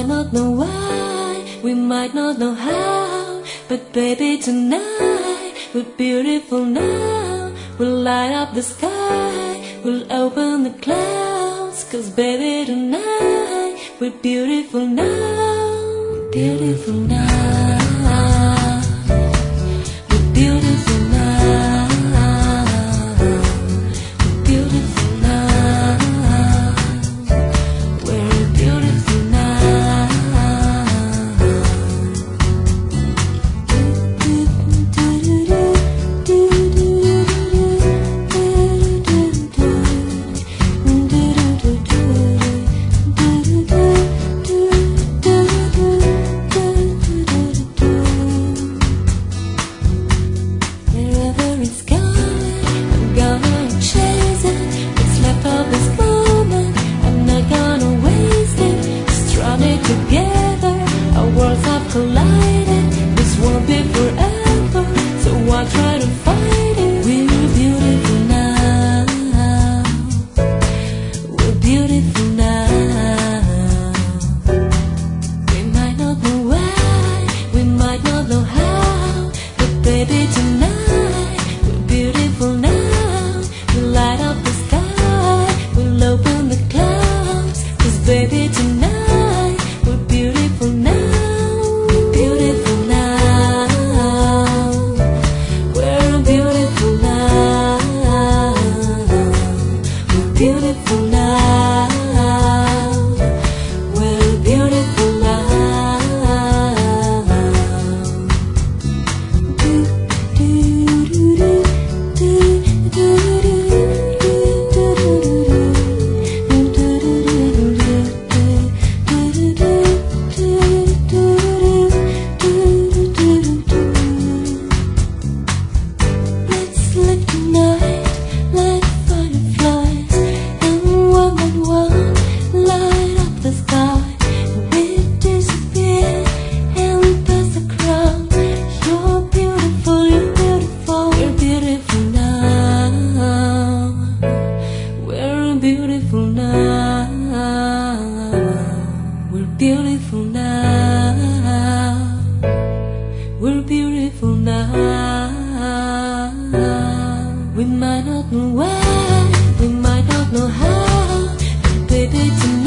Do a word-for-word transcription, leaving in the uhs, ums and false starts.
might not know why, we might not know how, but baby tonight we're beautiful now. We'll light up the sky, we'll open the clouds, 'cause baby tonight we're beautiful now. We're beautiful now. We're beautiful now. We're beautiful now. We're beautiful now. Wherever it's going, I'm gonna chase it. What's left of this moment, I'm not gonna waste it. Stranded together, our worlds have collided. This won't be forever, so why try to fight it? We're beautiful now. We're beautiful now. We might not know why, we might not know how, but baby tonight we're beautiful now. We'll light up the sky, we'll open the clouds, 'cause baby tonight we're beautiful now. We're beautiful now. We're beautiful now. We're beautiful now. We're beautiful now. Let's live tonight like fireflies, and one by one light up the sky. We disappear and we pass the crown. You're beautiful, you're beautiful, we're beautiful now. We're beautiful now. We're beautiful now. We're beautiful now. We might not know why, we might not know how, but baby tonight